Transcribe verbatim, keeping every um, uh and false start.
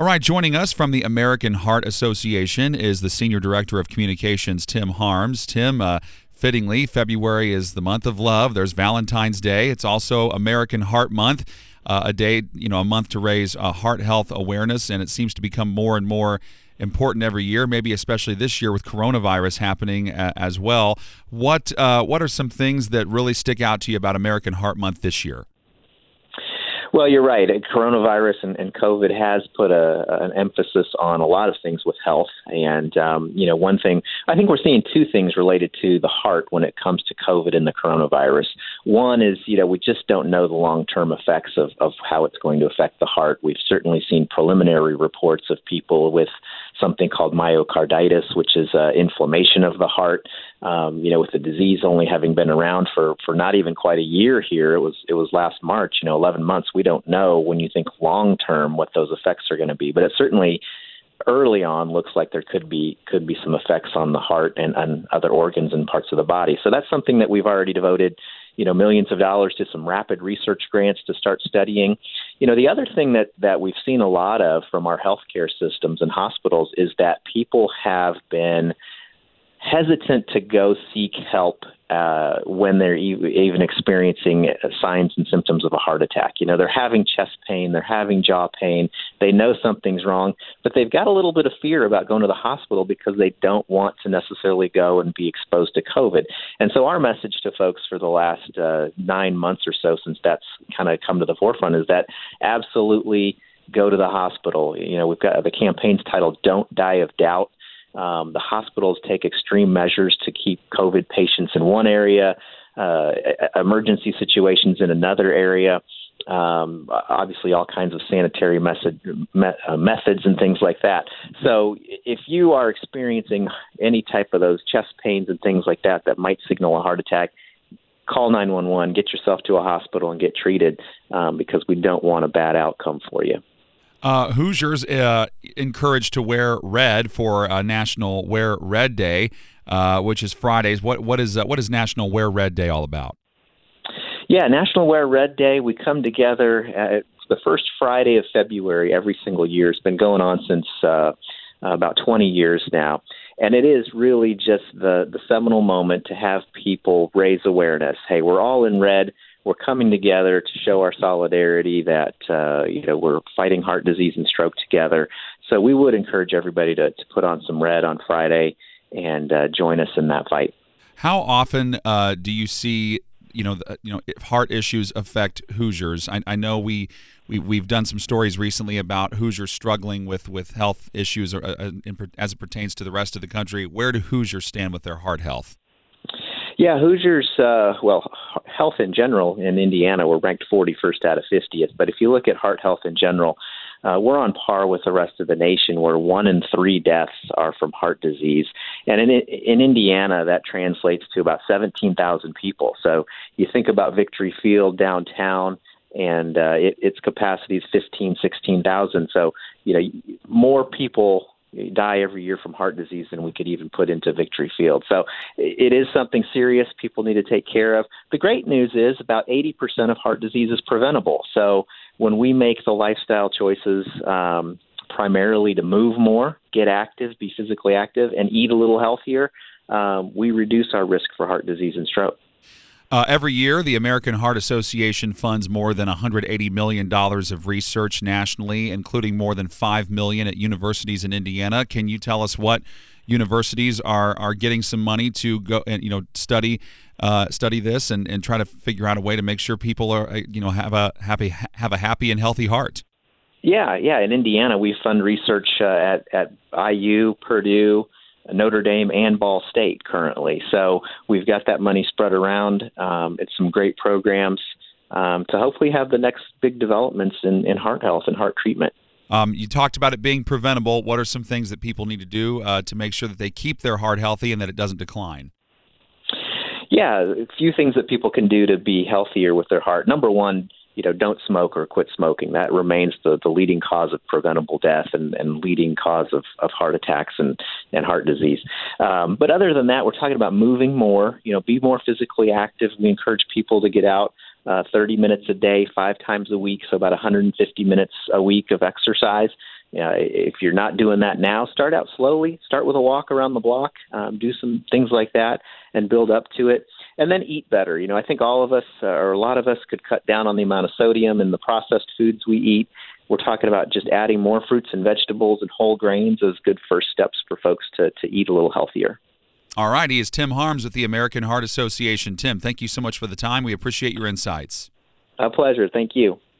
All right, joining us from the American Heart Association is the Senior Director of Communications, Tim Harms. Tim, uh, fittingly, February is the month of love. There's Valentine's Day. It's also American Heart Month, uh, a day, you know, a month to raise uh, heart health awareness, and it seems to become more and more important every year, maybe especially this year with coronavirus happening uh, as well. What uh, what are some things that really stick out to you about American Heart Month this year? Well, you're right. Coronavirus and, and COVID has put a, an emphasis on a lot of things with health. And, um, you know, one thing, I think we're seeing two things related to the heart when it comes to COVID and the coronavirus. One is, you know, we just don't know the long-term effects of, of how it's going to affect the heart. We've certainly seen preliminary reports of people with something called myocarditis, which is uh, inflammation of the heart. Um, you know, with the disease only having been around for, for not even quite a year here, it was it was last March, you know, eleven months. We don't know when you think long term what those effects are going to be, but it certainly early on looks like there could be could be some effects on the heart and, and other organs and parts of the body. So that's something that we've already devoted, you know, millions of dollars to some rapid research grants to start studying. You know, the other thing that, that we've seen a lot of from our healthcare systems and hospitals is that people have been hesitant to go seek help uh, when they're e- even experiencing signs and symptoms of a heart attack. You know, they're having chest pain, they're having jaw pain, they know something's wrong, but they've got a little bit of fear about going to the hospital because they don't want to necessarily go and be exposed to COVID. And so our message to folks for the last uh, nine months or so since that's kind of come to the forefront is that absolutely go to the hospital. You know, we've got the campaign's titled Don't Die of Doubt. Um, the hospitals take extreme measures to keep COVID patients in one area, uh, emergency situations in another area, um, obviously all kinds of sanitary method, me, uh, methods and things like that. So if you are experiencing any type of those chest pains and things like that that might signal a heart attack, call nine one one, get yourself to a hospital and get treated um, because we don't want a bad outcome for you. Uh, Hoosiers uh, encouraged to wear red for uh, National Wear Red Day, uh, which is Fridays. What what is uh, what is National Wear Red Day all about? Yeah, National Wear Red Day. We come together at the first Friday of February every single year. It's been going on since uh, about twenty years now. And it is really just the, the seminal moment to have people raise awareness. Hey, we're all in red. We're coming together to show our solidarity that, uh, you know, we're fighting heart disease and stroke together. So we would encourage everybody to, to put on some red on Friday and uh, join us in that fight. How often uh, do you see, you know, the, you know, if heart issues affect Hoosiers? I, I know we, we, we've done some stories recently about Hoosiers struggling with, with health issues or, uh, in, as it pertains to the rest of the country. Where do Hoosiers stand with their heart health? Yeah, Hoosiers, uh, well, health in general in Indiana, we're ranked forty-first out of fiftieth. But if you look at heart health in general, uh, we're on par with the rest of the nation where one in three deaths are from heart disease. And in, in Indiana, that translates to about seventeen thousand people. So you think about Victory Field downtown, and uh, it, its capacity is fifteen, sixteen thousand. So, you know, more people die every year from heart disease than we could even put into Victory Field. So it is something serious people need to take care of. The great news is about eighty percent of heart disease is preventable. So when we make the lifestyle choices um, primarily to move more, get active, be physically active, and eat a little healthier, um, we reduce our risk for heart disease and stroke. Uh, every year, the American Heart Association funds more than one hundred eighty million dollars of research nationally, including more than five million dollars at universities in Indiana. Can you tell us what universities are are getting some money to go and, you know, study uh, study this and, and try to figure out a way to make sure people are, you know, have a happy have a happy and healthy heart? Yeah, yeah. In Indiana, we fund research uh, at at I U, Purdue, Notre Dame, and Ball State currently. So we've got that money spread around. Um, it's some great programs um, to hopefully have the next big developments in, in heart health and heart treatment. Um, you talked about it being preventable. What are some things that people need to do uh, to make sure that they keep their heart healthy and that it doesn't decline? Yeah, a few things that people can do to be healthier with their heart. Number one, you know, don't smoke or quit smoking. That remains the, the leading cause of preventable death and, and leading cause of, of heart attacks and, and heart disease. Um, but other than that, we're talking about moving more, you know, be more physically active. We encourage people to get out uh, thirty minutes a day, five times a week, so about one hundred fifty minutes a week of exercise. Uh, if you're not doing that now, start out slowly. Start with a walk around the block, um, do some things like that, and build up to it. And then eat better. You know, I think all of us, uh, or a lot of us, could cut down on the amount of sodium in the processed foods we eat. We're talking about just adding more fruits and vegetables and whole grains as good first steps for folks to, to eat a little healthier. All right. He is Tim Harms with the American Heart Association. Tim, thank you so much for the time. We appreciate your insights. A pleasure. Thank you.